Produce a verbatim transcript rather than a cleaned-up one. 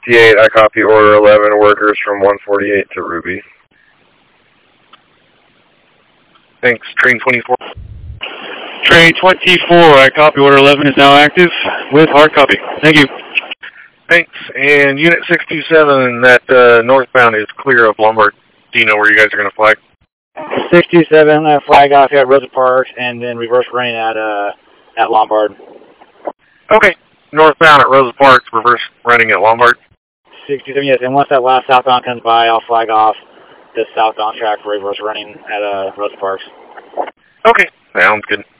fifty-eight, I copy order eleven, workers from one forty-eight to Ruby. Thanks, train twenty-four. Train twenty-four, I copy order eleven is now active with hard copy. Thank you. Thanks, and Unit six two seven, that uh, northbound is clear of Lombard. Do you know where you guys are going to flag? six two seven, uh, flag off here at Rosa Parks, and then reverse running at uh, at Lombard. Okay, northbound at Rosa Parks, reverse running at Lombard. six two seven, yes, and once that last southbound comes by, I'll flag off the southbound track for reverse running at uh, Rosa Parks. Okay, sounds good.